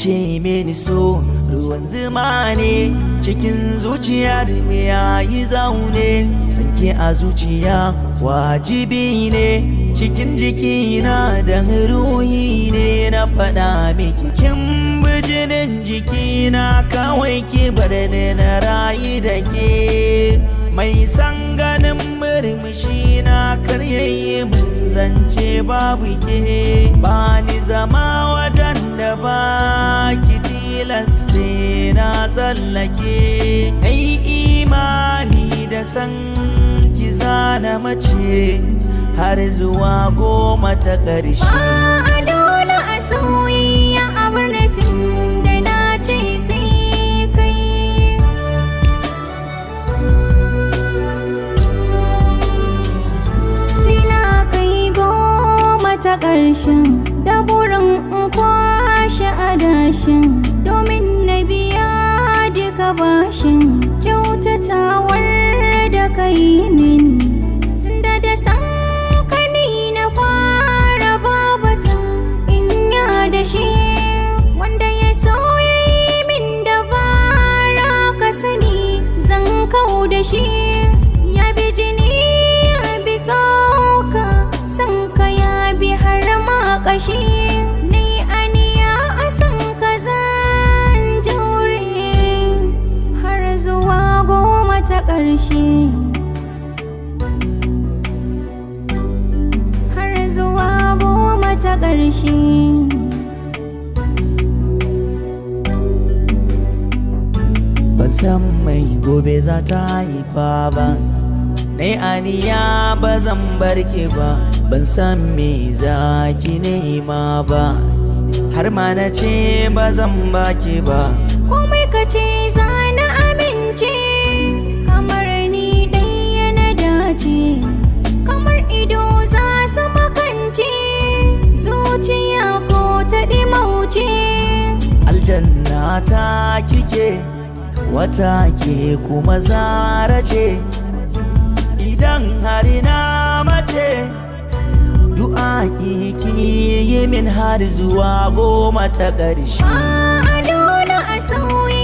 ce mini so ruwan zuma ne cikin zuciyar me yayi zaune, sanke a zuciya wajibi ne cikin jikina da ruhi ne na faɗa miki kin bijinin jikina kawai ki bar ni na rayu da ke. Mai san ganin murmushi na karyayi mun zance babu ke, ba ni zama wajen da ba ki tilas sai na tsallake. Ai imani da san ki zana mace har zuwa 10 ta ƙarshe. Ba a dole a soyayya a birnin da na ce sai kai. Sai na kai 10 ta ƙarshen da burin in kwashe adashin, domin na biya duka bashin kyautatawar da ka yi min. Tunda da san shi wanda ya so ya yi min dabara ka sani zan kau da shi. Ya bi jini ya bi tsoka san ka ya bi har ma kashi, ni aniya a san ka zan jure har zuwa 10 ta ƙarshe. Har zuwa 10 ta ƙarshe. Ban san mai gobe za ta haifa ba, nai aniya ba zan barke ba. Ban san me za ki nema ba, har ma na ce ba zan baki ba. Komai ka ce za na amince, kamar ni ɗaya na dace, kamar ido za su makance, zuciya ko ta ɗimauce. Aljanna ta kike wata ke kuma zara ce, idan har na mace du'a ki yi min har zuwa 10 ta ƙarshe. Ba a dole a sauyi